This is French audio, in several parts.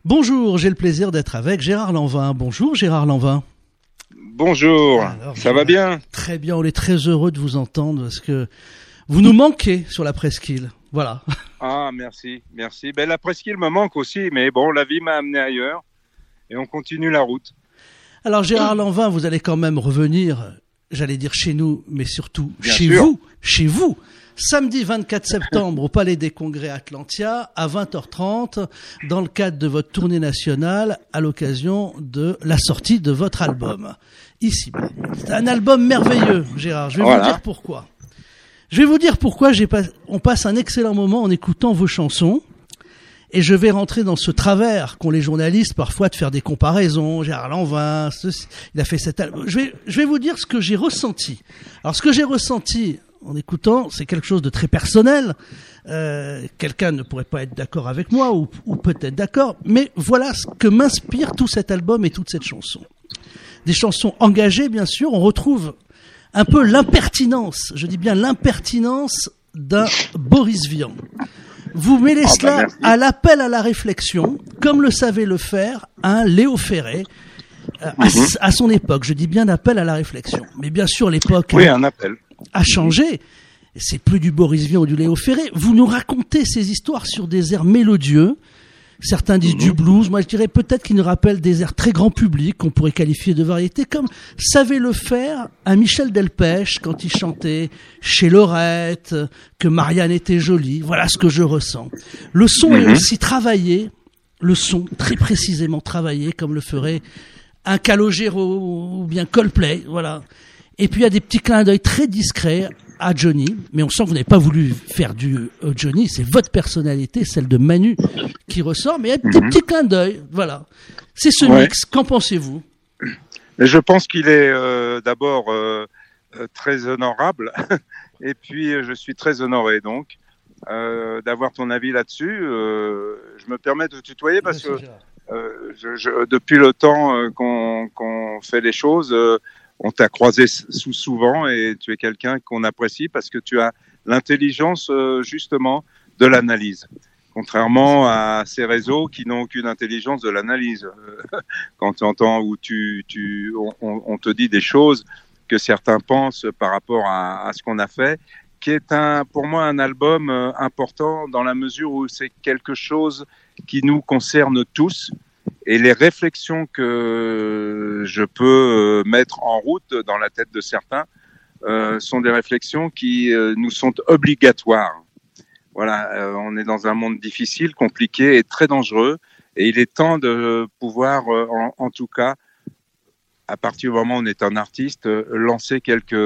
Bonjour, j'ai le plaisir d'être avec Gérard Lanvin. Bonjour Gérard Lanvin. Bonjour, ça va bien? Très bien, on est très heureux de vous entendre parce que vous nous manquez sur la presqu'île. Voilà. Ah, merci. Ben, la presqu'île me manque aussi, mais bon, la vie m'a amené ailleurs et on continue la route. Alors Gérard Lanvin, vous allez quand même revenir, j'allais dire chez nous, mais surtout Bien chez sûr. vous. Samedi 24 septembre au Palais des Congrès Atlantia à 20h30 dans le cadre de votre tournée nationale à l'occasion de la sortie de votre album. Ici. C'est un album merveilleux, Gérard. Je vais vous dire pourquoi. On passe un excellent moment en écoutant vos chansons. Et je vais rentrer dans ce travers qu'ont les journalistes parfois de faire des comparaisons. Gérard Lanvin, il a fait cet album. Je vais vous dire ce que j'ai ressenti. Alors ce que j'ai ressenti en écoutant, c'est quelque chose de très personnel. Quelqu'un ne pourrait pas être d'accord avec moi ou peut-être d'accord. Mais voilà ce que m'inspire tout cet album et toute cette chanson. Des chansons engagées, bien sûr. On retrouve un peu l'impertinence, je dis bien l'impertinence d'un Boris Vian. Vous mêlez cela à l'appel à la réflexion, comme le savait le faire un Léo Ferré à son époque. Je dis bien appel à la réflexion. Mais bien sûr, l'époque un appel a changé. C'est plus du Boris Vian ou du Léo Ferré. Vous nous racontez ces histoires sur des airs mélodieux. Certains disent du blues. Moi, je dirais peut-être qu'ils nous rappellent des airs très grand public qu'on pourrait qualifier de variété, comme savait le faire un Michel Delpech quand il chantait chez Lorette, que Marianne était jolie. Voilà ce que je ressens. Le son est aussi travaillé, le son très précisément travaillé, comme le ferait un Calogero ou bien Coldplay. Voilà. Et puis il y a des petits clins d'œil très discrets à Johnny, mais on sent que vous n'avez pas voulu faire du Johnny, c'est votre personnalité, celle de Manu, qui ressort, mais il y a des petits clins d'œil, voilà. C'est ce mix, qu'en pensez-vous? Mais je pense qu'il est d'abord très honorable, et puis je suis très honoré donc d'avoir ton avis là-dessus. Je me permets de tutoyer parce que depuis le temps qu'on fait les choses, on t'a croisé souvent et tu es quelqu'un qu'on apprécie parce que tu as l'intelligence justement de l'analyse. Contrairement à ces réseaux qui n'ont aucune intelligence de l'analyse. Quand tu entends où on te dit des choses que certains pensent par rapport à ce qu'on a fait, qui est pour moi un album important dans la mesure où c'est quelque chose qui nous concerne tous. Et les réflexions que je peux mettre en route dans la tête de certains sont des réflexions qui nous sont obligatoires. Voilà, on est dans un monde difficile, compliqué et très dangereux. Et il est temps de pouvoir, en tout cas, à partir du moment où on est un artiste, lancer quelques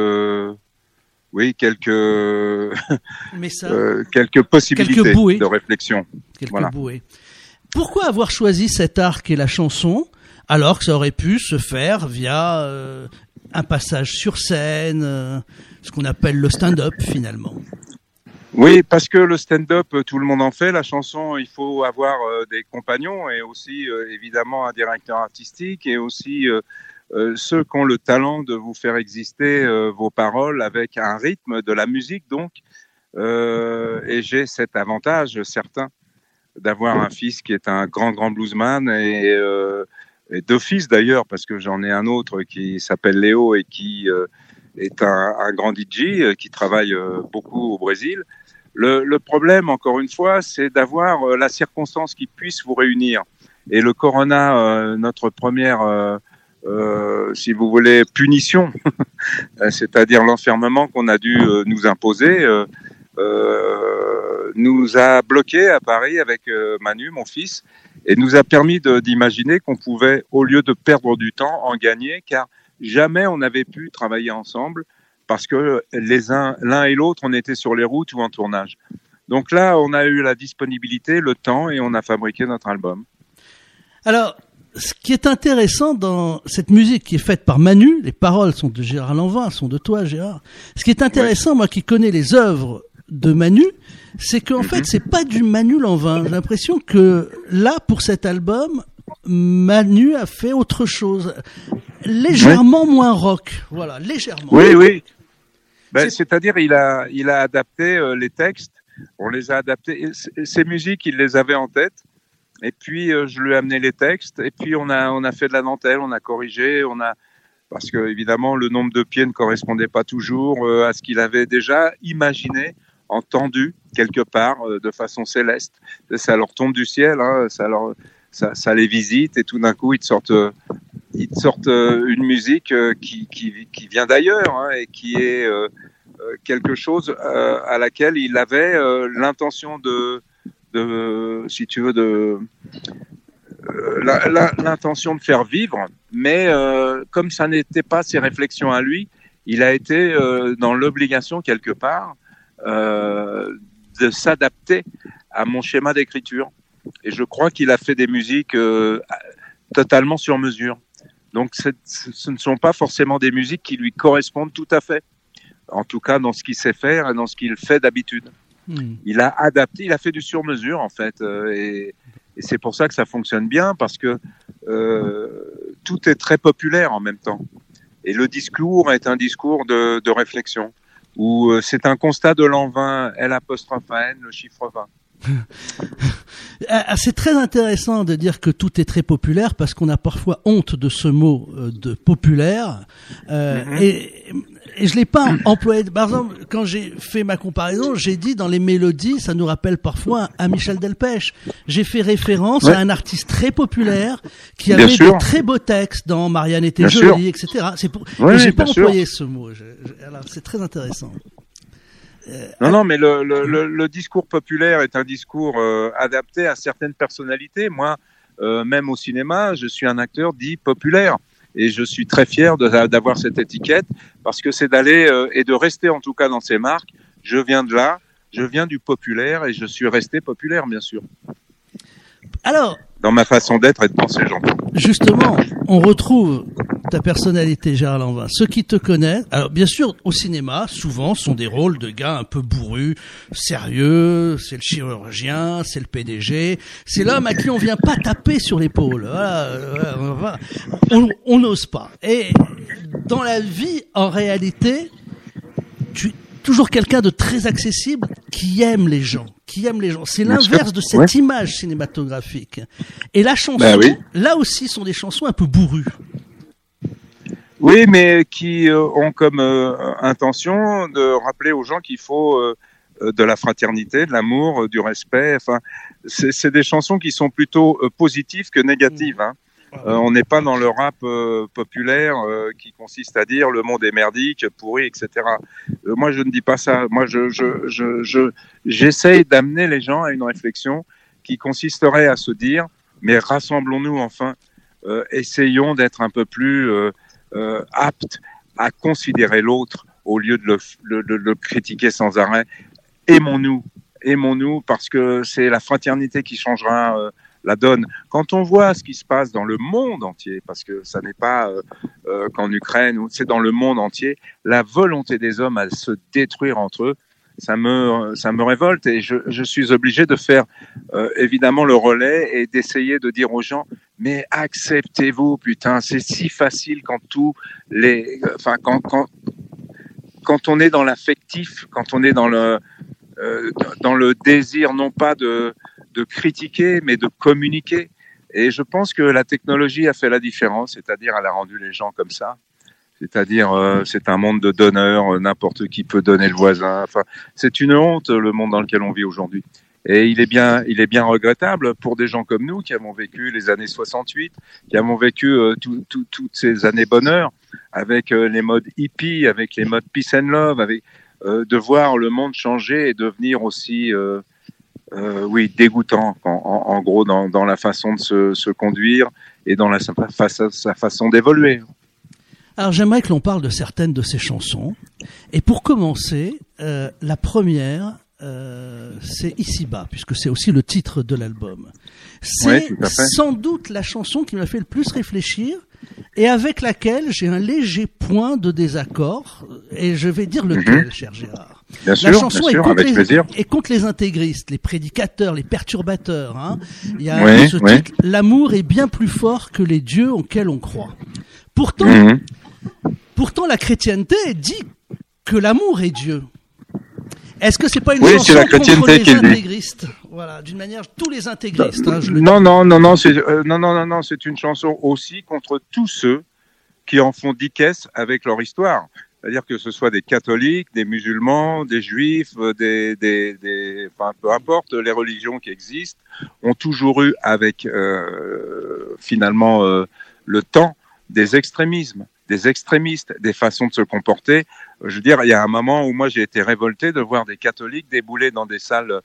possibilités de réflexion. Quelques bouées. Pourquoi avoir choisi cet art qu'est la chanson, alors que ça aurait pu se faire via un passage sur scène, ce qu'on appelle le stand-up finalement? Oui, parce que le stand-up, tout le monde en fait. La chanson, il faut avoir des compagnons et aussi évidemment un directeur artistique et aussi ceux qui ont le talent de vous faire exister vos paroles avec un rythme de la musique donc. Et j'ai cet avantage certain d'avoir un fils qui est un grand bluesman et d'office d'ailleurs parce que j'en ai un autre qui s'appelle Léo et qui est un grand DJ qui travaille beaucoup au Brésil. Le problème, encore une fois, c'est d'avoir la circonstance qui puisse vous réunir. Et le Corona, notre première, si vous voulez, punition, c'est-à-dire l'enfermement qu'on a dû nous imposer, nous a bloqués à Paris avec Manu, mon fils, et nous a permis d'imaginer qu'on pouvait, au lieu de perdre du temps, en gagner, car jamais on n'avait pu travailler ensemble parce que l'un et l'autre, on était sur les routes ou en tournage. Donc là, on a eu la disponibilité, le temps, et on a fabriqué notre album. Alors, ce qui est intéressant dans cette musique qui est faite par Manu, les paroles sont de Gérard Lanvin, sont de toi, Gérard. Ce qui est intéressant, moi qui connais les œuvres de Manu, c'est qu'en fait, c'est pas du Manu Lanvin. J'ai l'impression que là, pour cet album, Manu a fait autre chose. Légèrement moins rock. Voilà, légèrement. Oui. C'est-à-dire, il a adapté les textes. On les a adaptés. Ces musiques, il les avait en tête. Et puis je lui ai amené les textes. Et puis on a fait de la dentelle, on a corrigé, parce que évidemment le nombre de pieds ne correspondait pas toujours à ce qu'il avait déjà imaginé, entendu quelque part de façon céleste. Ça leur tombe du ciel, hein, ça les visite et tout d'un coup ils te sortent une musique qui vient d'ailleurs, hein, et qui est quelque chose à laquelle il avait l'intention si tu veux, l'intention de faire vivre, mais comme ça n'était pas ses réflexions à lui, il a été dans l'obligation quelque part de s'adapter à mon schéma d'écriture. Et je crois qu'il a fait des musiques totalement sur mesure. Donc ce ne sont pas forcément des musiques qui lui correspondent tout à fait. En tout cas, dans ce qu'il sait faire et dans ce qu'il fait d'habitude. Il a adapté, il a fait du sur-mesure en fait. Et c'est pour ça que ça fonctionne bien, parce que tout est très populaire en même temps. Et le discours est un discours de réflexion, où c'est un constat de l'an 20, L', le chiffre 20. C'est très intéressant de dire que tout est très populaire, parce qu'on a parfois honte de ce mot de populaire, et je l'ai pas employé. Par exemple, quand j'ai fait ma comparaison, j'ai dit dans les mélodies, ça nous rappelle parfois à Michel Delpech. J'ai fait référence à un artiste très populaire qui avait de très beaux textes dans Marianne était jolie, etc. Mais j'ai pas employé ce mot. Alors c'est très intéressant. Non, mais le discours populaire est un discours adapté à certaines personnalités. Moi, même au cinéma, je suis un acteur dit populaire. Et je suis très fier d'avoir cette étiquette, parce que c'est d'aller et de rester en tout cas dans ces marques. Je viens de là, je viens du populaire et je suis resté populaire, bien sûr. Alors, dans ma façon d'être et de penser, j'entends. Justement, on retrouve ta personnalité, Gérard Lanvin. Ceux qui te connaissent, alors bien sûr, au cinéma, souvent, sont des rôles de gars un peu bourrus, sérieux, c'est le chirurgien, c'est le PDG, c'est l'homme à qui on vient pas taper sur l'épaule. Voilà, on n'ose pas. Et dans la vie, en réalité, tu es toujours quelqu'un de très accessible, qui aime les gens. C'est l'inverse de cette image cinématographique. Et la chanson, là aussi, sont des chansons un peu bourrues. Oui, mais qui ont comme intention de rappeler aux gens qu'il faut de la fraternité, de l'amour, du respect. Enfin, c'est des chansons qui sont plutôt positives que négatives. Hein. On n'est pas dans le rap populaire qui consiste à dire le monde est merdique, pourri, etc. Moi, je ne dis pas ça. Moi, j'essaye d'amener les gens à une réflexion qui consisterait à se dire, mais rassemblons-nous enfin, essayons d'être un peu plus aptes à considérer l'autre au lieu de le critiquer sans arrêt. Aimons-nous, parce que c'est la fraternité qui changera la donne. Quand on voit ce qui se passe dans le monde entier, parce que ça n'est pas qu'en Ukraine, c'est dans le monde entier, la volonté des hommes à se détruire entre eux, ça me révolte, et je suis obligé de faire évidemment le relais et d'essayer de dire aux gens, mais acceptez-vous, putain, c'est si facile quand quand on est dans l'affectif, quand on est dans le désir non pas de critiquer, mais de communiquer. Et je pense que la technologie a fait la différence, c'est-à-dire elle a rendu les gens comme ça. C'est-à-dire, c'est un monde de donneurs, n'importe qui peut donner le voisin. Enfin, c'est une honte, le monde dans lequel on vit aujourd'hui. Et il est bien regrettable pour des gens comme nous qui avons vécu les années 68, qui avons vécu toutes ces années bonheur, avec les modes hippie, avec les modes peace and love, avec de voir le monde changer et devenir aussi dégoûtant, en gros, dans la façon de se conduire et dans sa façon d'évoluer. Alors j'aimerais que l'on parle de certaines de ces chansons. Et pour commencer, la première, c'est Ici-bas, puisque c'est aussi le titre de l'album. C'est sans doute la chanson qui m'a fait le plus réfléchir et avec laquelle j'ai un léger point de désaccord. Et je vais dire lequel, cher Gérard. Bien sûr, est contre les intégristes, les prédicateurs, les perturbateurs. Hein. Il y a ce titre, l'amour est bien plus fort que les dieux auxquels on croit. Pourtant, la chrétienté dit que l'amour est Dieu. Est-ce que c'est pas une chanson contre les intégristes Voilà, d'une manière, tous les intégristes. Non, c'est une chanson aussi contre tous ceux qui en font 10 caisses avec leur histoire. C'est-à-dire que ce soit des catholiques, des musulmans, des juifs, enfin, peu importe, les religions qui existent, ont toujours eu avec, finalement, le temps, des extrémismes, des extrémistes, des façons de se comporter. Je veux dire, il y a un moment où moi j'ai été révolté de voir des catholiques débouler dans des salles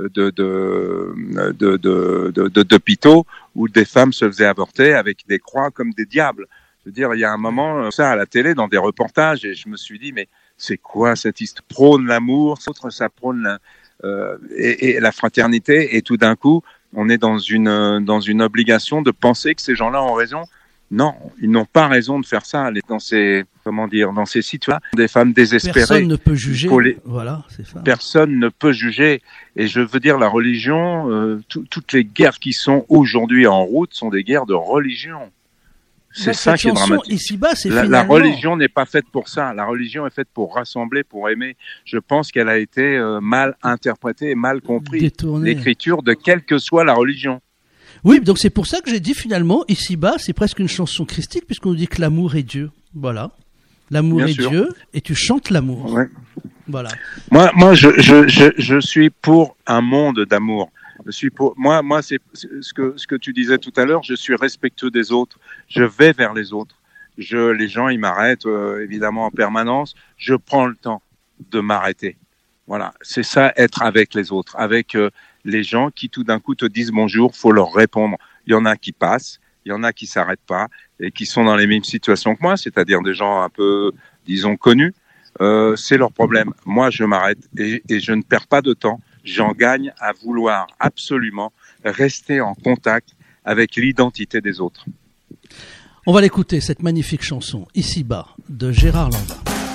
d'hôpitaux où des femmes se faisaient avorter avec des croix comme des diables. Je veux dire, il y a un moment, ça à la télé, dans des reportages, et je me suis dit, mais c'est quoi cette histoire? Prône l'amour, ça prône et la fraternité, et tout d'un coup, on est dans une obligation de penser que ces gens-là ont raison. Non, ils n'ont pas raison de faire ça. Dans ces situations, des femmes désespérées. Personne ne peut juger. Voilà, c'est ça. Personne ne peut juger. Et je veux dire, la religion, toutes les guerres qui sont aujourd'hui en route sont des guerres de religion. C'est ça qui est dramatique. Ici-bas, la religion n'est pas faite pour ça. La religion est faite pour rassembler, pour aimer. Je pense qu'elle a été mal interprétée et mal comprise. Détournée. L'écriture de quelle que soit la religion. Oui, donc c'est pour ça que j'ai dit finalement, ici-bas, c'est presque une chanson christique, puisqu'on nous dit que l'amour est Dieu. Voilà. L'amour est Dieu, et tu chantes l'amour. Ouais. Voilà. Moi, je suis pour un monde d'amour. Je suis pour, moi, c'est ce que tu disais tout à l'heure, je suis respectueux des autres. Je vais vers les autres. Les gens, ils m'arrêtent, évidemment, en permanence. Je prends le temps de m'arrêter. Voilà. C'est ça, être avec les autres, avec, les gens qui tout d'un coup te disent bonjour, faut leur répondre. Il y en a qui passent, il y en a qui s'arrêtent pas et qui sont dans les mêmes situations que moi, c'est-à-dire des gens un peu, disons, connus. C'est leur problème. Moi, je m'arrête et je ne perds pas de temps. J'en gagne à vouloir absolument rester en contact avec l'identité des autres. On va l'écouter, cette magnifique chanson, Ici-bas, de Gérard Lanvin.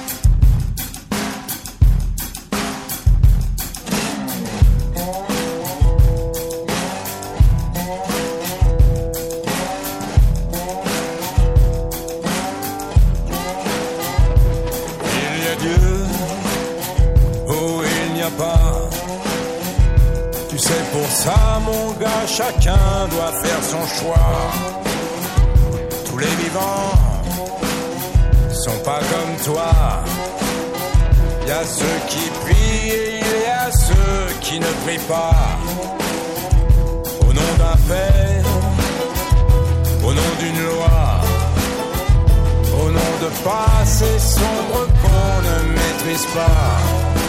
Ça, mon gars, chacun doit faire son choix. Tous les vivants sont pas comme toi. Il y a ceux qui prient et il y a ceux qui ne prient pas. Au nom d'un père, au nom d'une loi, au nom de passés sombres qu'on ne maîtrise pas.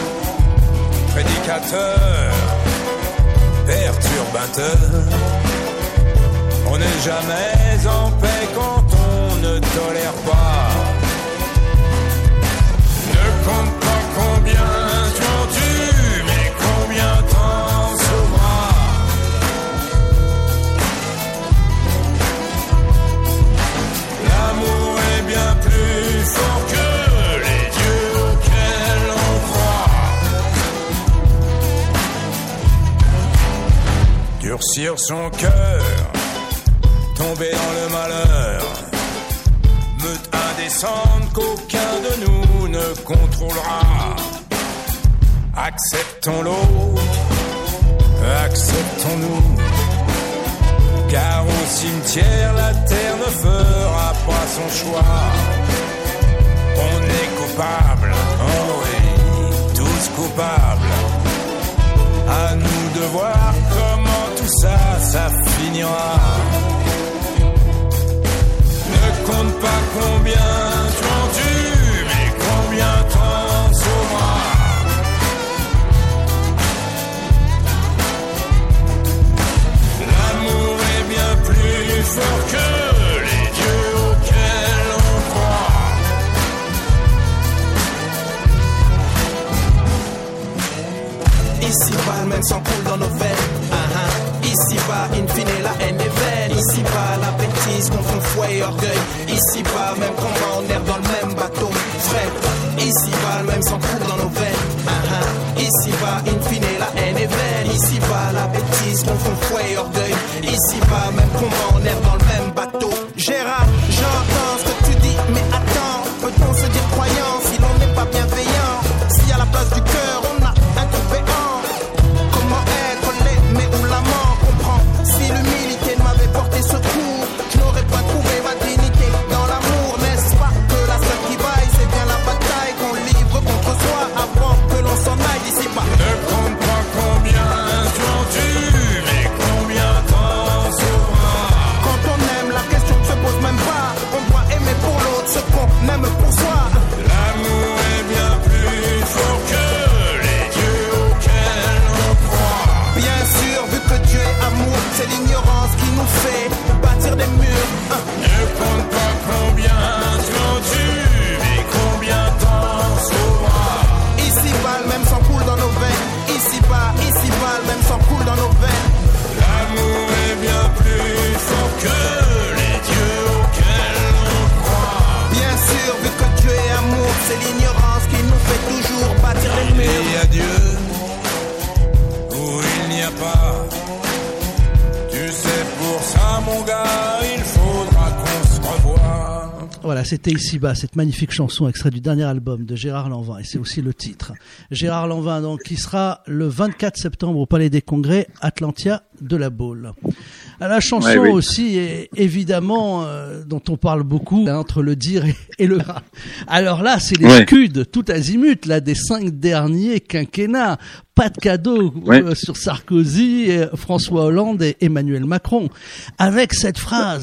Prédicateur, perturbateur, on n'est jamais en paix quand on ne tolère pas. Ne compte pas combien tu en tues, mais combien t'en sauveras. L'amour est bien plus fort que les dieux auxquels on croit. Durcir son cœur, tomber dans le malheur, meute indécente qu'aucun de nous ne contrôlera. Acceptons l'autre, acceptons-nous, car au cimetière la terre ne fera pas son choix. On est coupable, oh oui, tous coupables. À nous de voir comment tout ça finira. Ne compte pas combien tu en tues, mais combien t'en sauveras. L'amour est bien plus fort que les dieux auxquels on croit. Ici-bas, le même sang coule dans nos veines. Ici-bas, in fine, la haine est vaine. Ici-bas, la bêtise confond foi et orgueil. Ici-bas, même combat, on erre dans le même bateau. Frère, ici-bas, le même sang coule dans nos veines. Ici-bas, in fine, la haine est vaine. Ici-bas, la bêtise confond foi et orgueil. Ici-bas, même combat, on erre dans le même bateau. Gérard, j'entends ce que tu dis, mais attends, peut-on se dire croyant si l'on n'est pas bienveillant? Si à la place du cœur, on a un coup béant, comment être les il faudra qu'on se revoie. Voilà, c'était Ici-bas, cette magnifique chanson extrait du dernier album de Gérard Lanvin, et c'est aussi le titre. Gérard Lanvin, donc, qui sera le 24 septembre au Palais des Congrès, Atlantia de la Baule. La chanson aussi, est, évidemment, dont on parle beaucoup, entre le dire et le ra. Alors là, c'est les scuds tout azimut, là, des 5 derniers quinquennats. Pas de cadeau sur Sarkozy, François Hollande et Emmanuel Macron. Avec cette phrase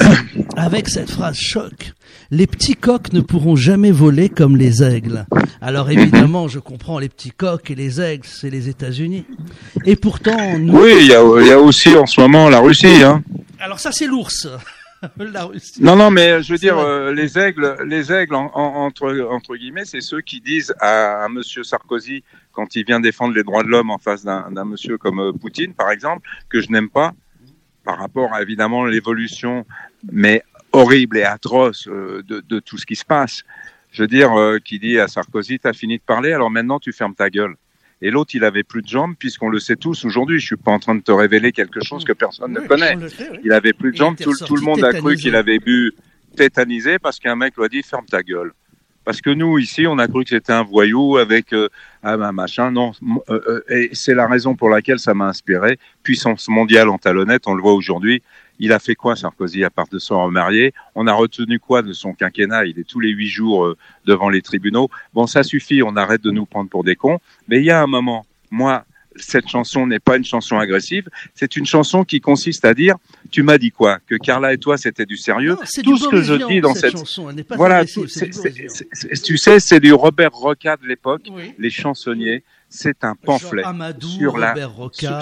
choc. Les petits coqs ne pourront jamais voler comme les aigles. Alors évidemment, je comprends les petits coqs et les aigles, c'est les États-Unis. Et pourtant, nous... Oui, il y a aussi en ce moment la Russie, hein. Alors ça, c'est l'ours. La Russie. Non, mais je veux dire, les aigles entre guillemets, c'est ceux qui disent à monsieur Sarkozy, quand il vient défendre les droits de l'homme en face d'un monsieur comme Poutine, par exemple, que je n'aime pas, par rapport à évidemment l'évolution, mais horrible et atroce de tout ce qui se passe. Je veux dire, qui dit à Sarkozy, t'as fini de parler, alors maintenant tu fermes ta gueule. Et l'autre, il avait plus de jambes, puisqu'on le sait tous aujourd'hui. Je suis pas en train de te révéler quelque chose que personne ne connaît. Il avait plus de jambes. Tout le monde a cru qu'il avait bu tétanisé parce qu'un mec lui a dit ferme ta gueule. Parce que nous, ici, on a cru que c'était un voyou avec un machin. Non, et c'est la raison pour laquelle ça m'a inspiré. Puissance mondiale en talonnette, on le voit aujourd'hui. Il a fait quoi, Sarkozy, à part de se remarier? On a retenu quoi de son quinquennat? Il est tous les 8 jours devant les tribunaux. Bon, ça suffit, on arrête de nous prendre pour des cons. Mais il y a un moment, moi, cette chanson n'est pas une chanson agressive, c'est une chanson qui consiste à dire, tu m'as dit quoi? Que Carla et toi, c'était du sérieux? Non, tout ce que je dis dans cette chanson, elle n'est pas voilà, agressive, tu sais, c'est du Robert Roca de l'époque, les chansonniers, c'est un pamphlet Jean Amadou, sur Robert Roca.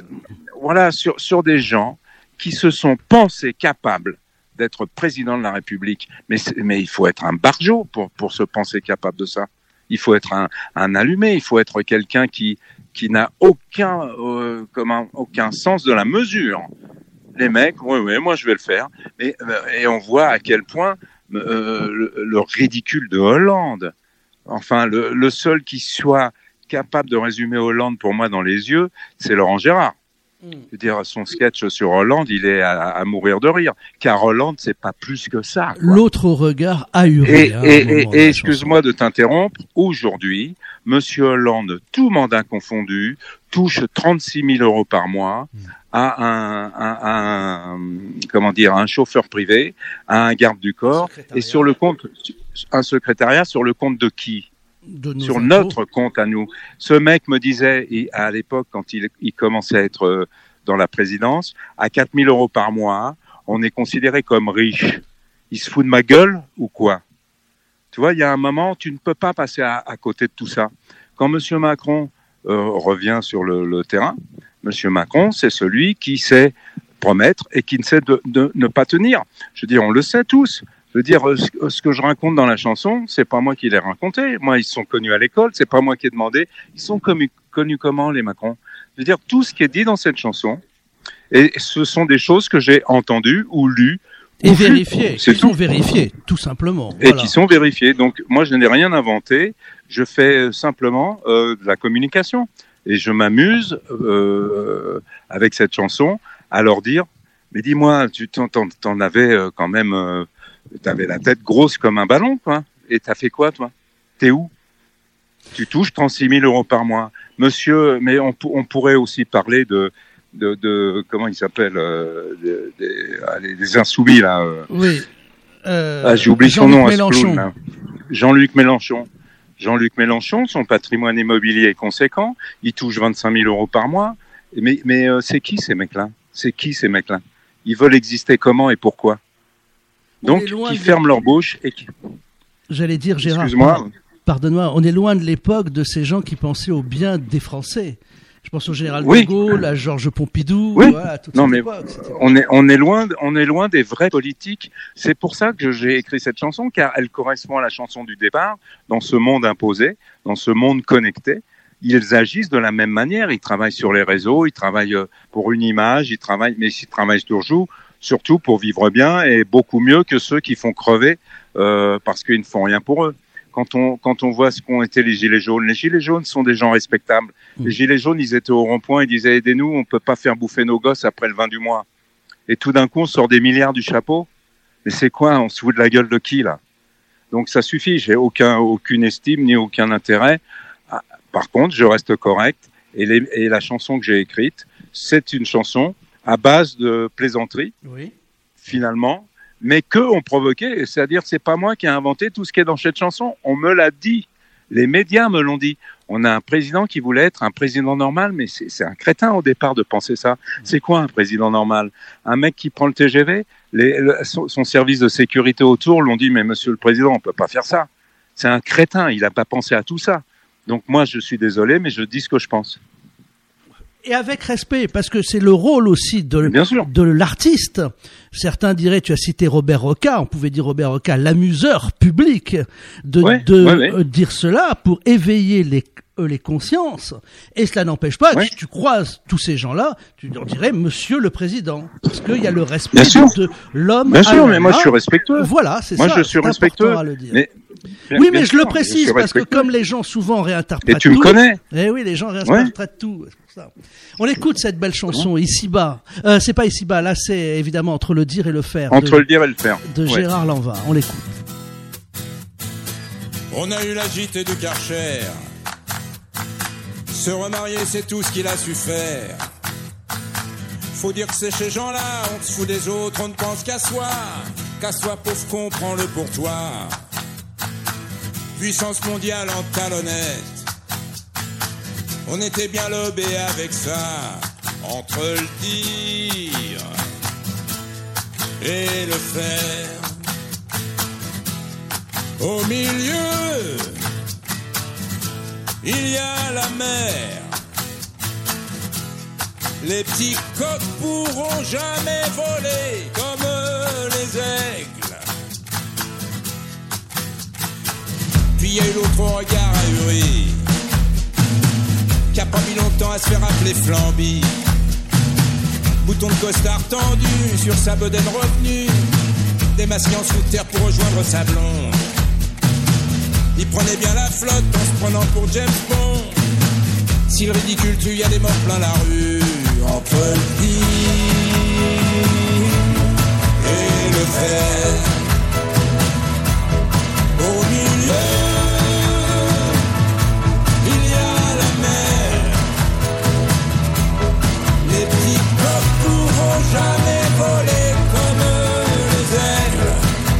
sur des gens qui se sont pensés capables d'être président de la République. Mais il faut être un barjot pour se penser capable de ça. Il faut être un allumé, il faut être quelqu'un qui n'a aucun sens de la mesure. Les mecs, oui, moi je vais le faire. Et on voit à quel point le ridicule de Hollande. Enfin, le seul qui soit capable de résumer Hollande pour moi dans les yeux, c'est Laurent Gérard. Je veux dire, son sketch sur Hollande, il est à mourir de rire. Car Hollande, c'est pas plus que ça, quoi. L'autre regard ahuri. Et excuse-moi de t'interrompre. Aujourd'hui, Monsieur Hollande, tout mandat confondu, touche 36 000 euros par mois à un chauffeur privé, à un garde du corps, et sur le compte, un secrétariat sur le compte de qui? Sur notre compte à nous. Ce mec me disait, à l'époque, quand il commençait à être dans la présidence, à 4 000 euros par mois, on est considéré comme riche. Il se fout de ma gueule ou quoi? Tu vois, il y a un moment, tu ne peux pas passer à côté de tout ça. Quand Monsieur Macron revient sur le terrain, Monsieur Macron, c'est celui qui sait promettre et qui ne sait de ne pas tenir. Je veux dire, on le sait tous. Je veux dire, ce que je raconte dans la chanson, c'est pas moi qui l'ai raconté. Moi, ils sont connus à l'école, c'est pas moi qui ai demandé. Ils sont connus comment, les Macron? Je veux dire, tout ce qui est dit dans cette chanson, et ce sont des choses que j'ai entendues ou lues. Et vérifiées. Qui sont vérifiées, tout simplement. Et qui sont vérifiées. Donc, moi, je n'ai rien inventé. Je fais simplement de la communication. Et je m'amuse avec cette chanson à leur dire, mais dis-moi, tu t'en avais quand même... T'avais la tête grosse comme un ballon, quoi. Et t'as fait quoi, toi? T'es où? Tu touches 36 000 euros par mois. Monsieur, mais on pourrait aussi parler de comment il s'appelle, des insoumis, là. Oui. J'ai oublié son nom. Mélenchon. Jean-Luc Mélenchon. Jean-Luc Mélenchon, son patrimoine immobilier est conséquent. Il touche 25 000 euros par mois. Mais c'est qui ces mecs-là? Ils veulent exister comment et pourquoi? Donc, qui ferment leur bouche et qui... J'allais dire, Gérard, excuse-moi. Pardonne-moi, on est loin de l'époque de ces gens qui pensaient au bien des Français. Je pense au général de Gaulle, à Georges Pompidou, voilà, toute cette époque. On est loin des vrais politiques. C'est pour ça que j'ai écrit cette chanson, car elle correspond à la chanson du départ. Dans ce monde imposé, dans ce monde connecté, ils agissent de la même manière. Ils travaillent sur les réseaux, ils travaillent pour une image, ils travaillent toujours surtout pour vivre bien et beaucoup mieux que ceux qui font crever parce qu'ils ne font rien pour eux. Quand on voit ce qu'ont été les Gilets jaunes sont des gens respectables. Les Gilets jaunes, ils étaient au rond-point, ils disaient aidez-nous, on peut pas faire bouffer nos gosses après le 20 du mois. et tout d'un coup on sort des milliards du chapeau. Mais c'est quoi? On se fout de la gueule de qui là? Donc ça suffit. J'ai aucune estime ni aucun intérêt. Par contre, je reste correct. Et la chanson que j'ai écrite, c'est une chanson à base de plaisanterie, Oui. finalement, mais qu'eux ont provoqué. C'est-à-dire, c'est pas moi qui ai inventé tout ce qui est dans cette chanson. On me l'a dit. Les médias me l'ont dit. On a un président qui voulait être un président normal, mais c'est un crétin au départ de penser ça. C'est quoi un président normal? Un mec qui prend le TGV? Son service de sécurité autour l'ont dit, mais monsieur le président, on peut pas faire ça. C'est un crétin. Il a pas pensé à tout ça. Donc moi, je suis désolé, mais je dis ce que je pense. Et avec respect, parce que c'est le rôle aussi de l'artiste. Certains diraient, tu as cité Robert Roca, on pouvait dire Robert Roca, l'amuseur public, dire cela pour éveiller les consciences. Et cela n'empêche pas que si tu croises tous ces gens-là, tu leur dirais Monsieur le Président, parce qu'il y a le respect de l'homme. Bien sûr, mais moi je suis respectueux. Voilà, c'est ça. Moi je suis respectueux. À le dire. Mais je le précise parce que comme les gens souvent réinterprètent tout. Et tu me connais. Eh oui, les gens réinterprètent tout. C'est pour ça. On écoute cette belle chanson Ici-bas. C'est pas Ici-bas, là c'est évidemment Entre le dire et le faire. Entre le dire et le faire. De Gérard Lanvin. On l'écoute. On a eu la JT de Karcher. Se remarier, c'est tout ce qu'il a su faire. Faut dire que c'est chez gens-là, on se fout des autres, on ne pense qu'à soi. Qu'à soi, pauvre con, prends-le pour toi. Puissance mondiale en talonnette. On était bien lobé avec ça. Entre le dire et le faire. Au milieu, il y a la mer. Les petits coqs pourront jamais voler comme les aigles. Puis il y a eu l'autre au regard ahuri, qui a pas mis longtemps à se faire appeler Flamby. Bouton de costard tendu sur sa bedaine revenue, démasqué en sous terre pour rejoindre sa blonde. Il prenait bien la flotte en se prenant pour James Bond. Si le ridicule tue, y a des morts plein la rue. Entre le dire et le faire. Au milieu, il y a la mer. Les petits coqs pourront jamais voler comme les aigles.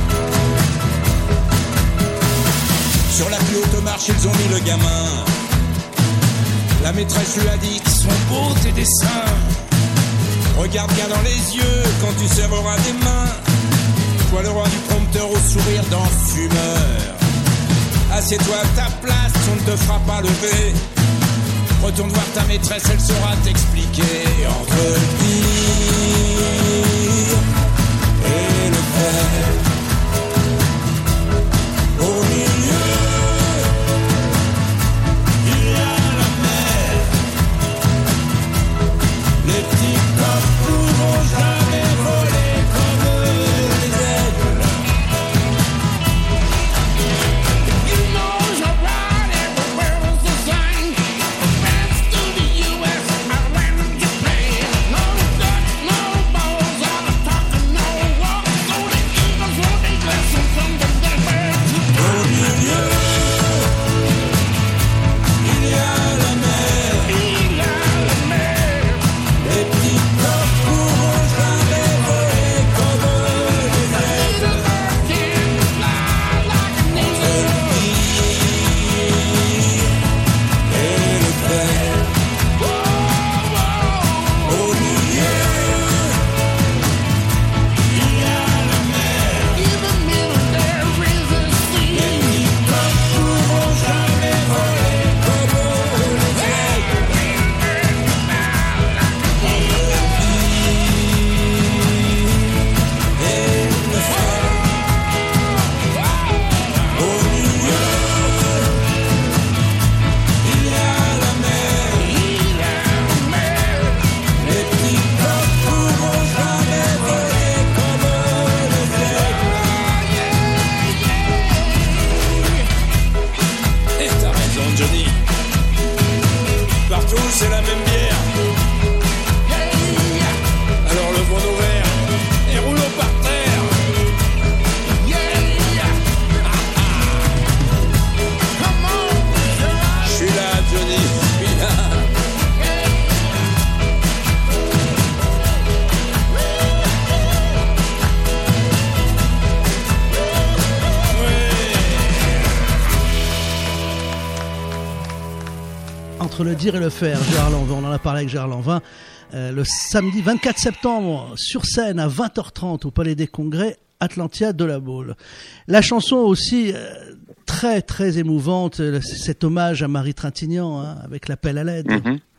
Sur la plus haute marche, ils ont mis le gamin. La maîtresse lui a dit qu'ils sont beaux tes dessins. Regarde bien dans les yeux quand tu serreras des mains. Toi le roi du prompteur au sourire d'enfumeur. Assieds-toi à ta place, on ne te fera pas lever. Retourne voir ta maîtresse, elle saura t'expliquer. Entre le dire et le faire. Au milieu, il y a la mer. Les petits coqs pourront jamais voler comme les aigles. You know you're right, everywhere is the same. France to the US, Ireland to Japan. No Dutch, no entre le dire et le faire. Gérard Lanvin, on en a parlé avec Gérard Lanvin. Le samedi 24 septembre, sur scène à 20h30 au Palais des Congrès, Atlantia de la Baule. La chanson aussi très très émouvante, cet hommage à Marie Trintignant, hein, avec l'appel à l'aide.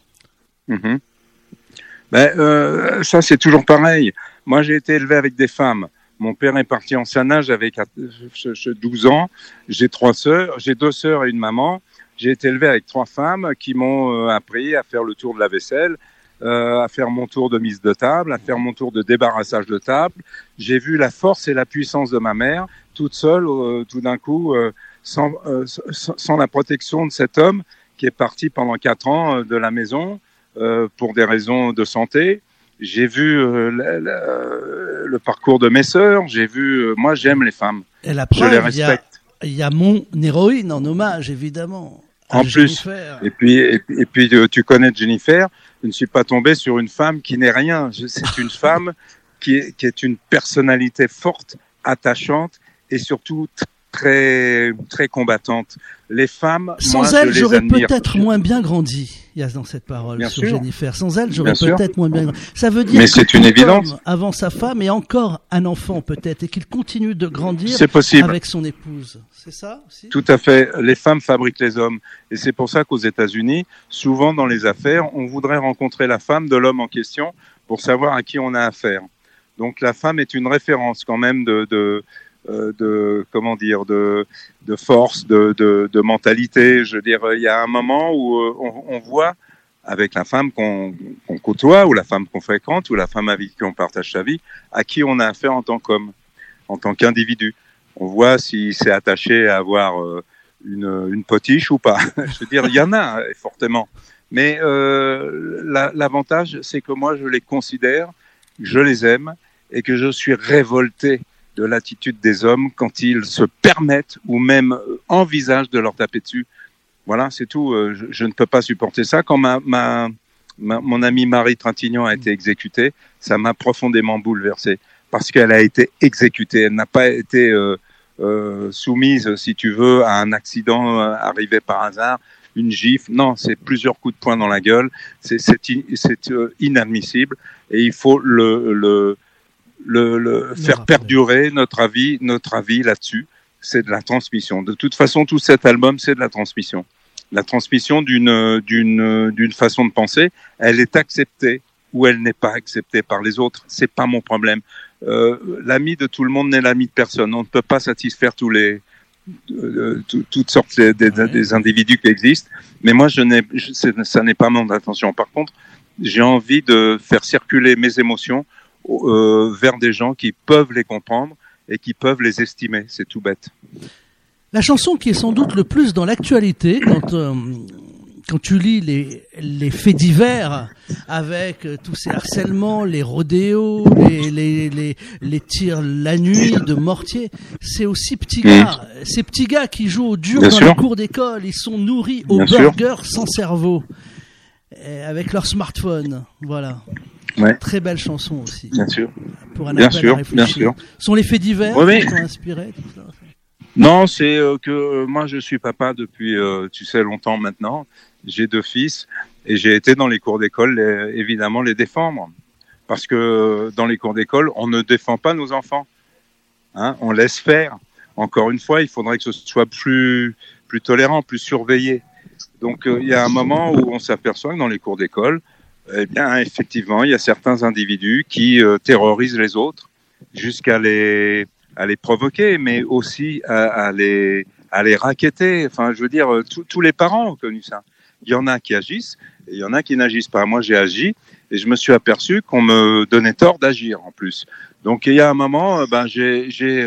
Ça c'est toujours pareil. Moi j'ai été élevé avec des femmes. Mon père est parti en Sanaa, j'avais 12 ans. J'ai 3 sœurs, j'ai 2 sœurs et une maman. J'ai été élevé avec 3 femmes qui m'ont appris à faire le tour de la vaisselle, à faire mon tour de mise de table, à faire mon tour de débarrassage de table. J'ai vu la force et la puissance de ma mère, toute seule, tout d'un coup, sans la protection de cet homme qui est parti pendant 4 ans de la maison pour des raisons de santé. J'ai vu le parcours de mes sœurs. J'ai vu, moi, j'aime les femmes. Et la preuve, je les respecte. Il y a mon héroïne en hommage, évidemment. En plus, Jennifer. et puis tu connais Jennifer. Je ne suis pas tombé sur une femme qui n'est rien. C'est une femme qui est une personnalité forte, attachante et surtout très très combattante. Les femmes, sans elles, j'aurais peut-être moins bien grandi. Il y a dans cette parole bien sur sûr. Jennifer. Sans elle, j'aurais peut-être moins bien grandi. Ça veut dire mais c'est une évidence. Avant sa femme et encore un enfant peut-être et qu'il continue de grandir avec son épouse. C'est ça aussi ? Tout à fait. Les femmes fabriquent les hommes. Et c'est pour ça qu'aux États-Unis, souvent dans les affaires, on voudrait rencontrer la femme de l'homme en question pour savoir à qui on a affaire. Donc la femme est une référence quand même de force, de mentalité. Je veux dire, il y a un moment où on voit avec la femme qu'on côtoie, ou la femme qu'on fréquente, ou la femme avec qui on partage sa vie, à qui on a affaire en tant qu'homme, en tant qu'individu. On voit s'il s'est attaché à avoir une potiche ou pas. Je veux dire, il y en a fortement. Mais l'avantage, c'est que moi, je les considère, je les aime, et que je suis révolté de l'attitude des hommes quand ils se permettent ou même envisagent de leur taper dessus. Voilà, c'est tout. Je ne peux pas supporter ça. Quand mon amie Marie Trintignant a été exécutée, ça m'a profondément bouleversé parce qu'elle a été exécutée. Elle n'a pas été soumise, si tu veux, à un accident arrivé par hasard, une gifle. Non, c'est plusieurs coups de poing dans la gueule. C'est inadmissible et il faut faire perdurer notre avis là-dessus. C'est de la transmission. De toute façon, tout cet album, c'est de la transmission. La transmission d'une façon de penser. Elle est acceptée ou elle n'est pas acceptée par les autres. C'est pas mon problème. L'ami de tout le monde n'est l'ami de personne. On ne peut pas satisfaire toutes sortes des individus qui existent. Mais moi, ça n'est pas mon intention. Par contre, j'ai envie de faire circuler mes émotions vers des gens qui peuvent les comprendre et qui peuvent les estimer. C'est tout bête. La chanson qui est sans doute le plus dans l'actualité, quand tu lis les faits divers avec tous ces harcèlements, les rodéos, les tirs la nuit de mortier, c'est aussi petits gars. Ces petits gars qui jouent au dur dans les cours d'école, ils sont nourris au burger sans cerveau, avec leur smartphone. Voilà. Ouais. Très belle chanson aussi. Bien sûr. Pour un appel à réfléchir. Bien sûr. Ce sont les faits divers qui t'ont inspiré, tout ça. Non, c'est que moi je suis papa depuis longtemps maintenant. J'ai 2 fils et j'ai été dans les cours d'école évidemment les défendre parce que dans les cours d'école on ne défend pas nos enfants. Hein, on laisse faire. Encore une fois, il faudrait que ce soit plus tolérant, plus surveillé. Donc il y a un moment où on s'aperçoit que dans les cours d'école, eh bien, effectivement, il y a certains individus qui terrorisent les autres jusqu'à les provoquer, mais aussi à les racketter. Enfin, je veux dire, tous les parents ont connu ça. Il y en a qui agissent et il y en a qui n'agissent pas. Moi, j'ai agi et je me suis aperçu qu'on me donnait tort d'agir en plus. Donc, il y a un moment, même c'était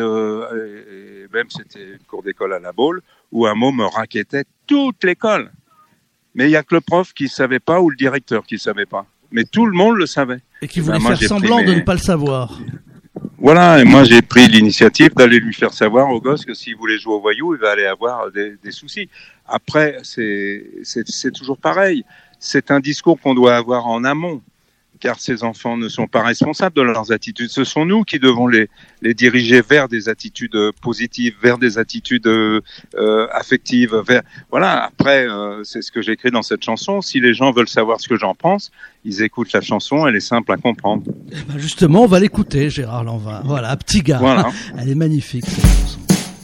une cour d'école à la Baule où un mot me rackettait toute l'école. Mais il y a que le prof qui savait pas ou le directeur qui savait pas. Mais tout le monde le savait. Et qui voulait faire semblant de ne pas le savoir. Voilà, et moi j'ai pris l'initiative d'aller lui faire savoir au gosse que s'il voulait jouer au voyou, il va aller avoir des soucis. Après, c'est toujours pareil. C'est un discours qu'on doit avoir en amont. car ces enfants ne sont pas responsables de leurs attitudes. Ce sont nous qui devons les diriger vers des attitudes positives, vers des attitudes affectives. Voilà. Après, c'est ce que j'écris dans cette chanson. Si les gens veulent savoir ce que j'en pense, ils écoutent la chanson. Elle est simple à comprendre. Eh ben justement, on va l'écouter, Gérard Lanvin. Voilà, petit gars. Voilà. Elle est magnifique, cette chanson.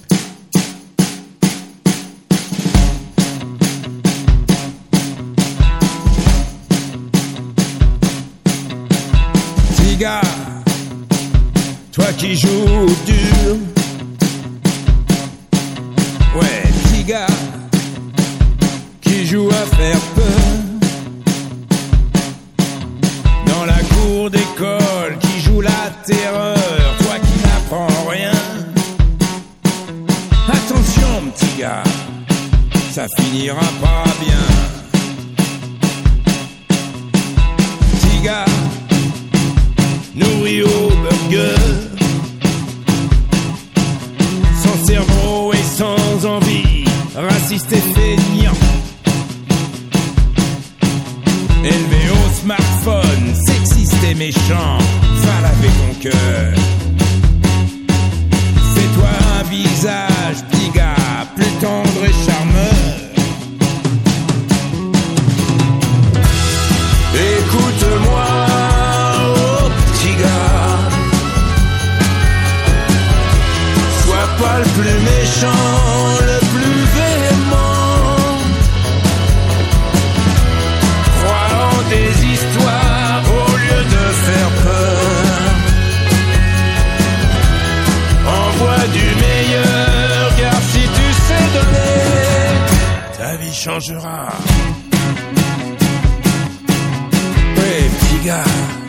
Gars, toi qui joues dur, ouais, petit gars, qui joue à faire peur, dans la cour d'école, qui joue la terreur, toi qui n'apprends rien, attention petit gars, ça finira pas bien, petit gars, nourri au burger, sans cerveau et sans envie, raciste et feignant, élevé au smartphone, sexiste et méchant, va laver ton cœur. Fais-toi un visage, petit gars, plus tendre et charmeur. Écoute-moi, sois pas le plus méchant, le plus véhément. Crois en des histoires au lieu de faire peur. Envoie du meilleur, car si tu sais donner, ta vie changera. Ouais, petit gars.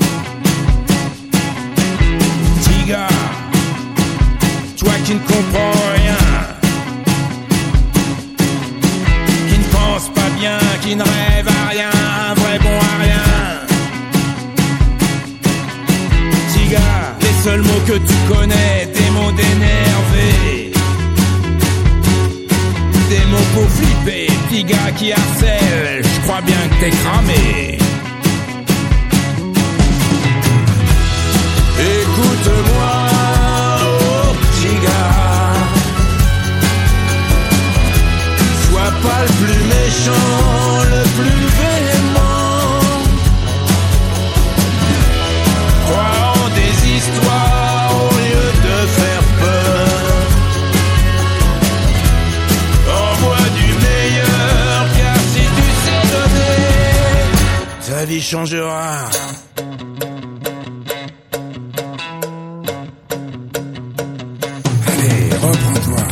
Gars, toi qui ne comprends rien, qui ne pense pas bien, qui ne rêve à rien, un vrai bon à rien. Petit gars, les seuls mots que tu connais, des mots d'énervé, des mots pour flipper. Petit gars qui harcèle, je crois bien que t'es cramé. Écoute-moi, oh petit gars, sois pas le plus méchant, le plus véhément. Crois en des histoires au lieu de faire peur. Envoie du meilleur, car si tu sais donner, ta vie changera. Reprends-toi.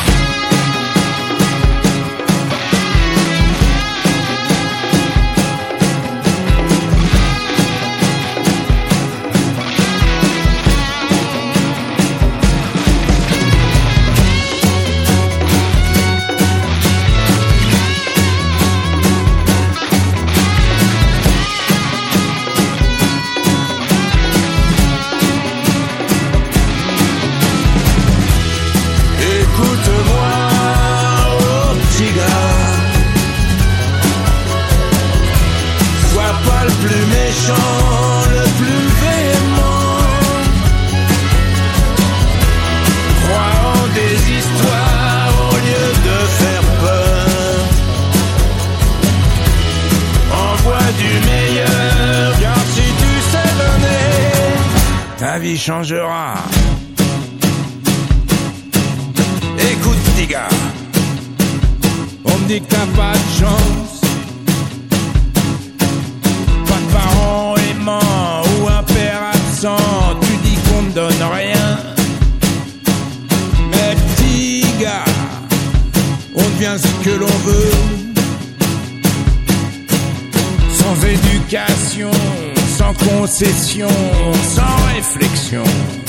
Ta vie changera. Écoute, petit gars, on me dit que t'as pas de chance, pas de parents aimants ou un père absent. Tu dis qu'on ne donne rien, mais petit gars, on devient ce que l'on veut, sans éducation, sans concession, sans réflexion.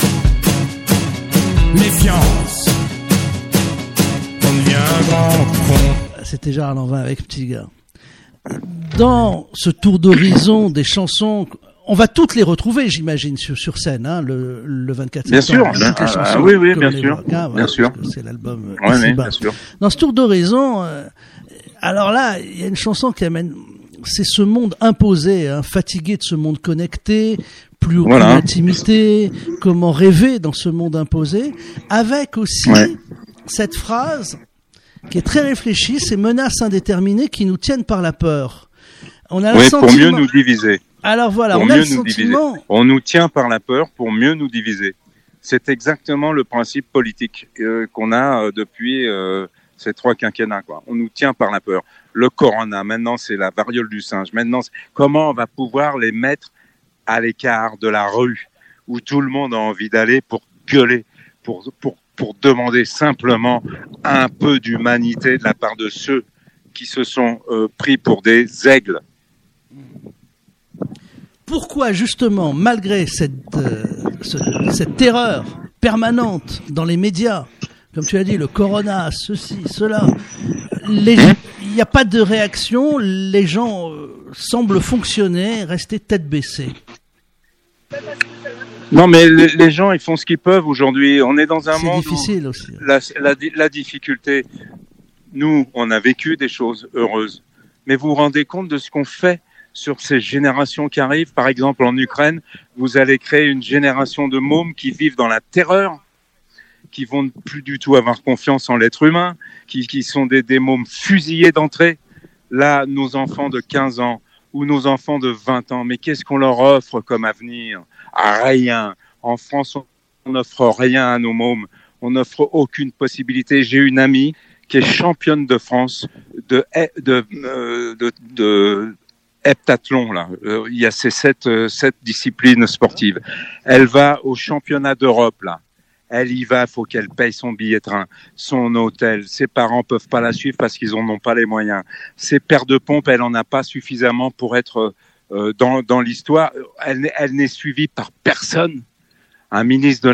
Méfiance, on devient un grand con. C'était Gérard Lanvin avec Petit Gars. Dans ce tour d'horizon des chansons, on va toutes les retrouver, j'imagine, sur scène, hein, le 24 bien septembre. Sûr, toutes les chansons oui, bien sûr, voilà, bien sûr. C'est l'album. Ouais, bien sûr. Dans ce tour d'horizon, alors là, il y a une chanson qui amène c'est ce monde imposé, hein, fatigué de ce monde connecté, plus aucune intimité, comment rêver dans ce monde imposé, avec aussi cette phrase qui est très réfléchie, ces menaces indéterminées qui nous tiennent par la peur. On a le sentiment... pour mieux nous diviser. Alors voilà, on a le sentiment... On nous tient par la peur pour mieux nous diviser. C'est exactement le principe politique qu'on a depuis ces 3 quinquennats, quoi. On nous tient par la peur. Le corona, maintenant c'est la variole du singe. Maintenant, comment on va pouvoir les mettre à l'écart de la rue où tout le monde a envie d'aller pour gueuler, pour demander simplement un peu d'humanité de la part de ceux qui se sont pris pour des aigles. Pourquoi justement, malgré cette terreur permanente dans les médias, comme tu as dit, le corona, ceci, cela, il n'y a pas de réaction, les gens semblent fonctionner, rester tête baissée. Non, mais les gens, ils font ce qu'ils peuvent aujourd'hui. On est dans un monde difficile aussi. La difficulté. Nous, on a vécu des choses heureuses. Mais vous vous rendez compte de ce qu'on fait sur ces générations qui arrivent? Par exemple, en Ukraine, vous allez créer une génération de mômes qui vivent dans la terreur, qui vont plus du tout avoir confiance en l'être humain, qui sont des mômes fusillés d'entrée. Là, nos enfants de 15 ans ou nos enfants de 20 ans, mais qu'est-ce qu'on leur offre comme avenir? Rien. En France, on n'offre rien à nos mômes. On n'offre aucune possibilité. J'ai une amie qui est championne de France de heptathlon, là. Il y a ces sept disciplines sportives. Elle va au championnat d'Europe, là. Elle y va, faut qu'elle paye son billet de train, son hôtel. Ses parents peuvent pas la suivre parce qu'ils en ont pas les moyens. Ses paires de pompes, elle en a pas suffisamment pour être dans l'histoire. Elle n'est suivie par personne. Un ministre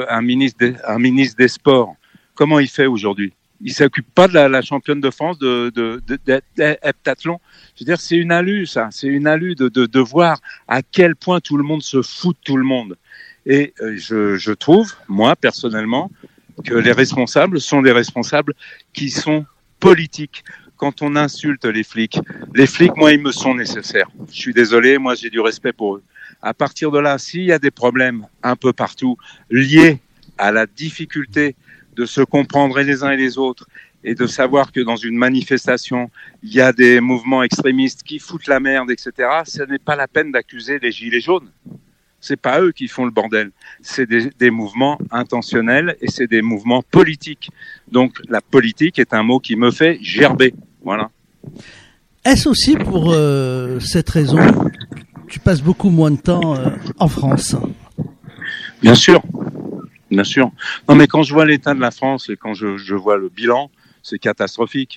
des Sports. Comment il fait aujourd'hui? Il s'occupe pas de la championne de France de heptathlon. Je veux dire, c'est une alu, ça. C'est une alu de voir à quel point tout le monde se fout de tout le monde. Et je trouve, moi, personnellement, que les responsables sont des responsables qui sont politiques. Quand on insulte les flics, moi, ils me sont nécessaires. Je suis désolé, moi, j'ai du respect pour eux. À partir de là, s'il y a des problèmes un peu partout liés à la difficulté de se comprendre les uns et les autres et de savoir que dans une manifestation, il y a des mouvements extrémistes qui foutent la merde, etc., ce n'est pas la peine d'accuser les gilets jaunes. C'est pas eux qui font le bordel. C'est des mouvements intentionnels et c'est des mouvements politiques. Donc, la politique est un mot qui me fait gerber. Voilà. Est-ce aussi pour cette raison tu passes beaucoup moins de temps en France? Bien sûr. Bien sûr. Non, mais quand je vois l'état de la France et quand je vois le bilan, c'est catastrophique.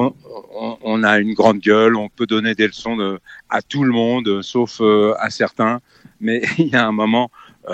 On a une grande gueule, on peut donner des leçons à tout le monde, sauf à certains. Mais il y a un moment,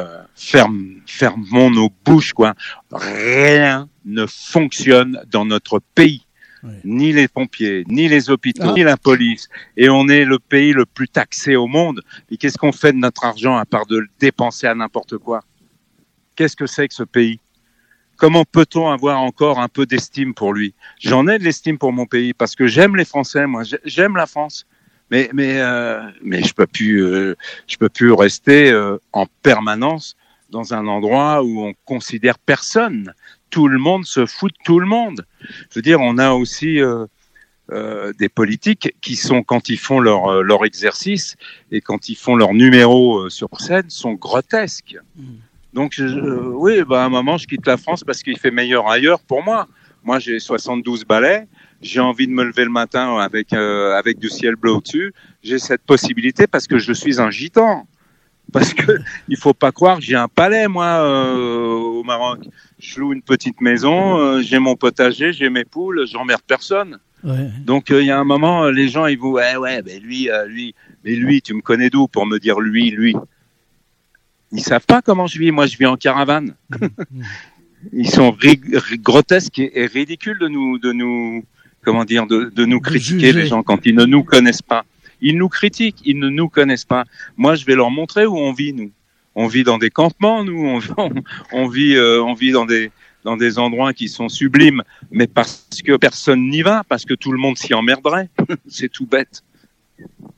fermons nos bouches, quoi. Rien ne fonctionne dans notre pays. Oui. Ni les pompiers, ni les hôpitaux, ni la police. Et on est le pays le plus taxé au monde. Et qu'est-ce qu'on fait de notre argent à part de le dépenser à n'importe quoi? Qu'est-ce que c'est que ce pays? Comment peut-on avoir encore un peu d'estime pour lui? J'en ai de l'estime pour mon pays parce que j'aime les Français, moi. J'aime la France. Mais je peux plus rester en permanence dans un endroit où on considère personne. Tout le monde se fout de tout le monde. Je veux dire, on a aussi des politiques qui sont, quand ils font leur exercice et quand ils font leur numéro sur scène, sont grotesques. Donc oui, à un moment, je quitte la France parce qu'il fait meilleur ailleurs pour moi. Moi, j'ai 72 balais. J'ai envie de me lever le matin avec du ciel bleu au-dessus. J'ai cette possibilité parce que je suis un gitan. Parce que il faut pas croire que j'ai un palais, moi, au Maroc. Je loue une petite maison, j'ai mon potager, j'ai mes poules, j'emmerde personne. Ouais. Donc il y a un moment, les gens ils vont mais lui, tu me connais d'où pour me dire lui. Ils savent pas comment je vis. Moi, je vis en caravane. Ils sont grotesques et ridicules de nous critiquer, les gens, quand ils ne nous connaissent pas. Ils nous critiquent, ils ne nous connaissent pas. Moi, je vais leur montrer où on vit, nous. On vit dans des campements, nous. On vit dans des endroits qui sont sublimes, mais parce que personne n'y va, parce que tout le monde s'y emmerderait. C'est tout bête.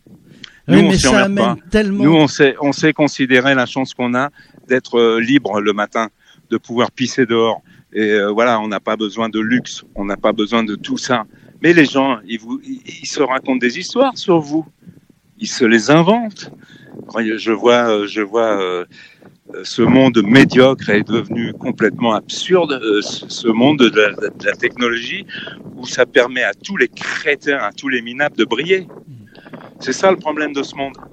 Nous, Oui, on mais s'y ça emmerde amène pas. tellement. Nous, on sait considérer la chance qu'on a d'être libre le matin, de pouvoir pisser dehors. Et voilà, on n'a pas besoin de luxe, on n'a pas besoin de tout ça. Mais les gens, ils se racontent des histoires sur vous. Ils se les inventent. Je vois ce monde médiocre est devenu complètement absurde. Ce monde de la technologie où ça permet à tous les crétins, à tous les minables de briller. C'est ça le problème de ce monde.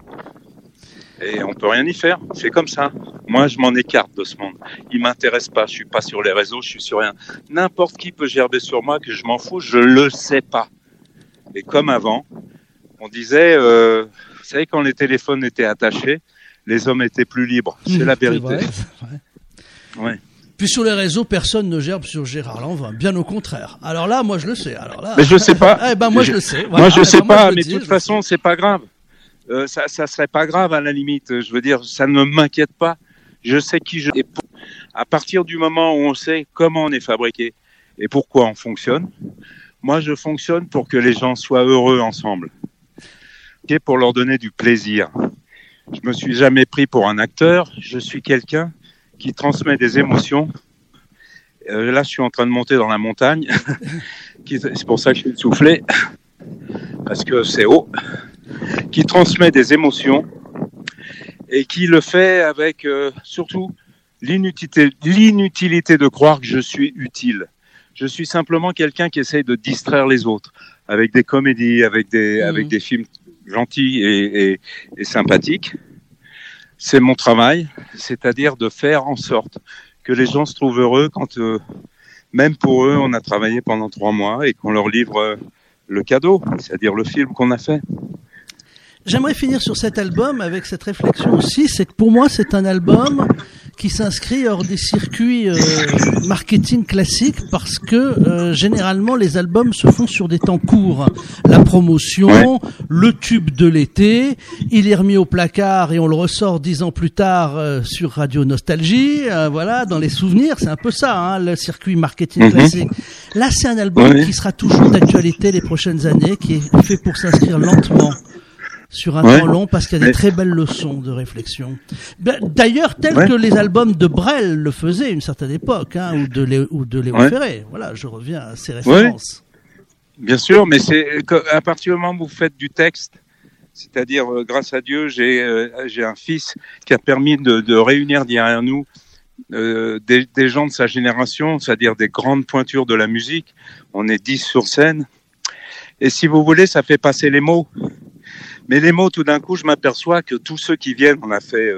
Et on peut rien y faire. C'est comme ça. Moi, je m'en écarte de ce monde. Il m'intéresse pas. Je suis pas sur les réseaux. Je suis sur rien. N'importe qui peut gerber sur moi, que je m'en fous. Je le sais pas. Et comme avant, on disait, vous savez, quand les téléphones étaient attachés, les hommes étaient plus libres. C'est la vérité. C'est vrai. Ouais. Puis sur les réseaux, personne ne gerbe sur Gérard Lanvin, bien au contraire. Alors là, moi je le sais. Alors là, mais je sais pas. Eh ben moi je le sais. Voilà. Moi je sais pas, mais de toute façon, c'est pas grave. Ça serait pas grave à la limite. Je veux dire, ça ne m'inquiète pas. Je sais qui je suis. À partir du moment où on sait comment on est fabriqué et pourquoi on fonctionne, moi je fonctionne pour que les gens soient heureux ensemble, et pour leur donner du plaisir. Je me suis jamais pris pour un acteur. Je suis quelqu'un qui transmet des émotions. Là, je suis en train de monter dans la montagne. C'est pour ça que je suis soufflé, parce que c'est haut. Qui transmet des émotions et qui le fait avec surtout l'inutilité de croire que je suis utile. Je suis simplement quelqu'un qui essaye de distraire les autres avec des comédies, avec des films gentils et sympathiques. C'est mon travail, c'est-à-dire de faire en sorte que les gens se trouvent heureux quand, même pour eux, on a travaillé pendant 3 mois et qu'on leur livre le cadeau, c'est-à-dire le film qu'on a fait. J'aimerais finir sur cet album avec cette réflexion aussi, c'est que pour moi c'est un album qui s'inscrit hors des circuits marketing classiques parce que généralement les albums se font sur des temps courts. La promotion, le tube de l'été, il est remis au placard et on le ressort 10 ans plus tard sur Radio Nostalgie, voilà, dans les souvenirs, c'est un peu ça, hein, le circuit marketing classique. Là c'est un album qui sera toujours d'actualité les prochaines années, qui est fait pour s'inscrire lentement sur un temps long, parce qu'il y a des très belles leçons de réflexion. D'ailleurs, tel que les albums de Brel le faisaient à une certaine époque, hein, ou de Léon Ferré. Voilà, je reviens à ces références. Bien sûr, mais c'est à partir du moment où vous faites du texte, c'est-à-dire grâce à Dieu, j'ai un fils qui a permis de réunir derrière nous des gens de sa génération, c'est-à-dire des grandes pointures de la musique. On est 10 sur scène. Et si vous voulez, ça fait passer les mots. Mais les mots, tout d'un coup, je m'aperçois que tous ceux qui viennent, on a fait,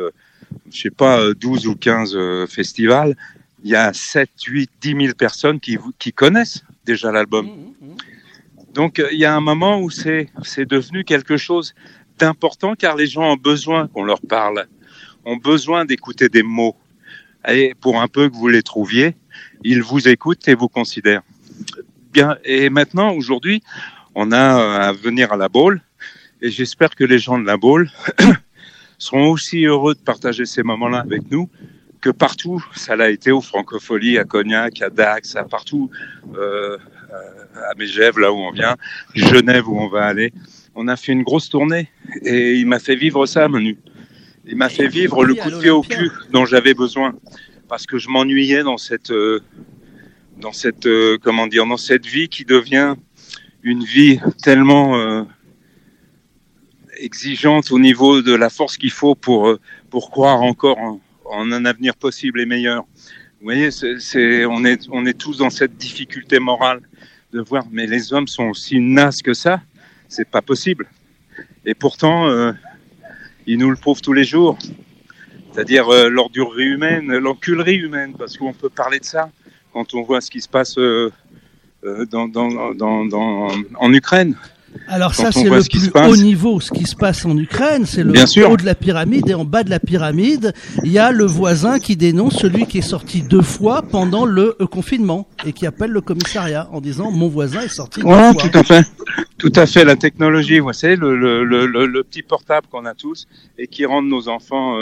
12 ou 15 festivals, il y a 7, 8, 10 000 personnes qui connaissent déjà l'album. Donc, il y a un moment où c'est devenu quelque chose d'important, car les gens ont besoin qu'on leur parle, ont besoin d'écouter des mots. Et pour un peu que vous les trouviez, ils vous écoutent et vous considèrent. Bien. Et maintenant, aujourd'hui, on a à venir à la Baule. Et j'espère que les gens de la Baule seront aussi heureux de partager ces moments-là avec nous que partout. Ça l'a été au Francofolie, à Cognac, à Dax, à partout, à Megève, là où on vient, Genève, où on va aller. On a fait une grosse tournée et il m'a fait vivre ça, Manu. Il m'a fait vivre le coup de pied au cul dont j'avais besoin, parce que je m'ennuyais dans cette vie qui devient une vie tellement exigeante au niveau de la force qu'il faut pour croire encore en un avenir possible et meilleur. Vous voyez, on est tous dans cette difficulté morale de voir, mais les hommes sont aussi nazes que ça, c'est pas possible. Et pourtant, ils nous le prouvent tous les jours. C'est-à-dire l'ordurerie humaine, l'enculerie humaine, parce qu'on peut parler de ça quand on voit ce qui se passe en Ukraine. Alors ça, c'est le plus haut niveau. Ce qui se passe en Ukraine, c'est le haut de la pyramide, et en bas de la pyramide, il y a le voisin qui dénonce celui qui est sorti 2 fois pendant le confinement et qui appelle le commissariat en disant « mon voisin est sorti 2 fois ». Tout à fait. La technologie, vous savez, le petit portable qu'on a tous et qui rend nos enfants...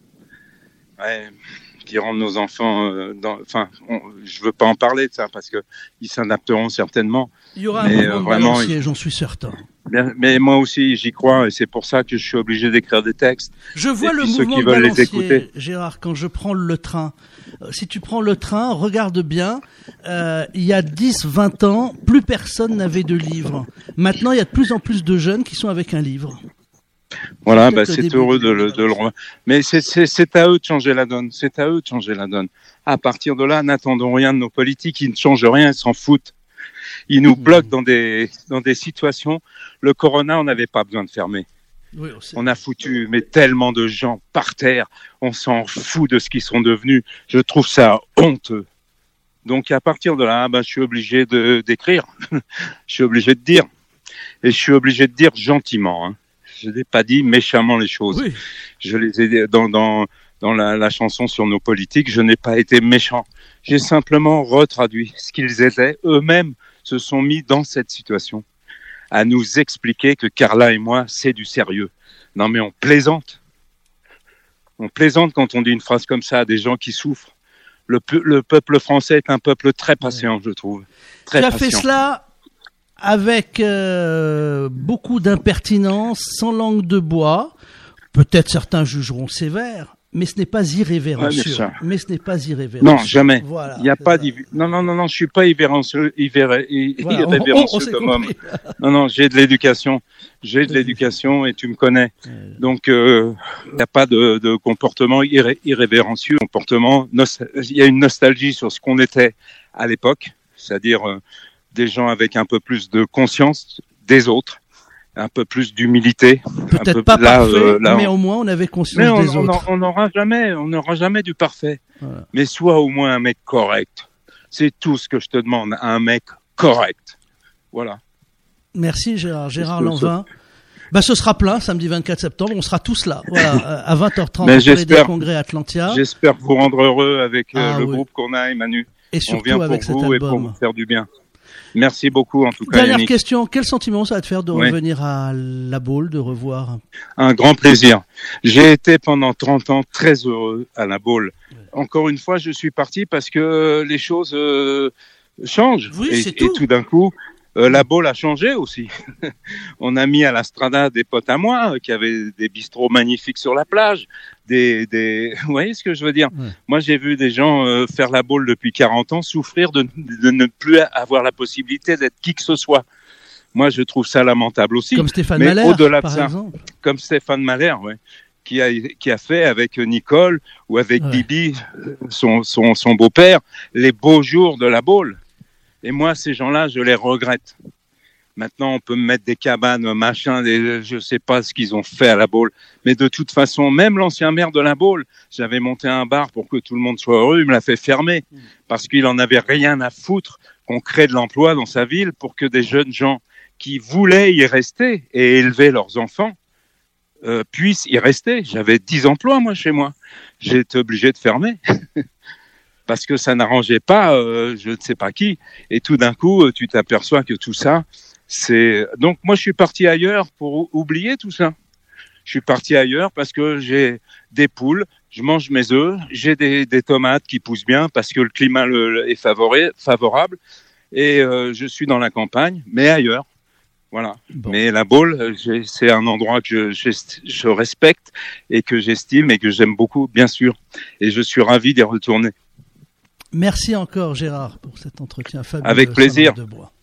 je veux pas en parler de ça parce que ils s'adapteront certainement. Il y aura un moment de balancier, j'en suis certain. Mais moi aussi, j'y crois, et c'est pour ça que je suis obligé d'écrire des textes. Je vois et le puis ceux mouvement qui de veulent les balancier, écouter. Gérard, quand je prends le train. Si tu prends le train, regarde bien, il y a 10, 20 ans, plus personne n'avait de livre. Maintenant, il y a de plus en plus de jeunes qui sont avec un livre. Voilà, C'est c'est début heureux du de le revoir. Mais c'est à eux de changer la donne. C'est à eux de changer la donne. À partir de là, n'attendons rien de nos politiques. Ils ne changent rien, ils s'en foutent. Ils nous bloquent dans des situations. Le corona, on n'avait pas besoin de fermer. Oui, on a foutu mais tellement de gens par terre. On s'en fout de ce qu'ils sont devenus. Je trouve ça honteux. Donc à partir de là, je suis obligé d'écrire. Je suis obligé de dire. Et je suis obligé de dire gentiment. Hein. Je n'ai pas dit méchamment les choses. Oui. Je les ai dans la chanson sur nos politiques. Je n'ai pas été méchant. J'ai simplement retraduit ce qu'ils étaient. Eux-mêmes se sont mis dans cette situation à nous expliquer que Carla et moi, c'est du sérieux. Non mais on plaisante. On plaisante quand on dit une phrase comme ça à des gens qui souffrent. Le peuple français est un peuple très patient, je trouve. Très patient. Tu as fait cela avec beaucoup d'impertinence, sans langue de bois. Peut-être certains jugeront sévère, mais ce n'est pas irrévérencieux. Ouais, mais ce n'est pas irrévérencieux. Non, jamais. Voilà, il n'y a pas non, je suis pas irrévérencieux comme homme. Non, j'ai de l'éducation. J'ai de l'éducation et tu me connais. Donc, il n'y a pas de comportement irrévérencieux. Il y a une nostalgie sur ce qu'on était à l'époque, c'est-à-dire des gens avec un peu plus de conscience des autres, un peu plus d'humilité. Peut-être pas parfait, mais au moins on avait conscience des autres. On n'aura jamais du parfait. Voilà. Mais sois au moins un mec correct. C'est tout ce que je te demande, un mec correct. Voilà. Merci Gérard Lanvin. Ce sera plein samedi 24 septembre, on sera tous là. Voilà, à 20h30 au des congrès Atlantia. J'espère vous rendre heureux avec le groupe qu'on a, Manu. Et surtout on vient pour avec vous cet album. Et pour vous faire du bien. Merci beaucoup en tout cas. Dernière Yannick. question, quel sentiment ça va te faire de revenir à La Baule, de revoir? Un grand plaisir. J'ai été pendant 30 ans très heureux à La Baule. Encore une fois, je suis parti parce que les choses changent. Oui, et tout d'un coup, La Baule a changé aussi. On a mis à la Strada des potes à moi qui avaient des bistrots magnifiques sur la plage. Vous voyez ce que je veux dire? Moi, j'ai vu des gens faire La Baule depuis 40 ans souffrir de ne plus avoir la possibilité d'être qui que ce soit. Moi, je trouve ça lamentable aussi. Comme Stéphane Mais Mahler, au-delà par de ça, exemple. Comme Stéphane Mahler, qui a fait avec Nicole ou avec Bibi, son beau-père, les beaux jours de La Baule. Et moi, ces gens-là, je les regrette. Maintenant, on peut me mettre des cabanes, je sais pas ce qu'ils ont fait à La Baule. Mais de toute façon, même l'ancien maire de La Baule, j'avais monté un bar pour que tout le monde soit heureux, il me l'a fait fermer. Parce qu'il en avait rien à foutre qu'on crée de l'emploi dans sa ville pour que des jeunes gens qui voulaient y rester et élever leurs enfants puissent y rester. J'avais 10 emplois, moi, chez moi. J'ai été obligé de fermer. Parce que ça n'arrangeait pas je ne sais pas qui. Et tout d'un coup, tu t'aperçois que tout ça, Donc, moi, je suis parti ailleurs pour oublier tout ça. Je suis parti ailleurs parce que j'ai des poules, je mange mes œufs, j'ai des tomates qui poussent bien parce que le climat est favorable. Et je suis dans la campagne, mais ailleurs. Voilà. Bon. Mais La Baule, c'est un endroit que je respecte et que j'estime et que j'aime beaucoup, bien sûr. Et je suis ravi d'y retourner. Merci encore Gérard pour cet entretien fabuleux. Avec plaisir. De Bois.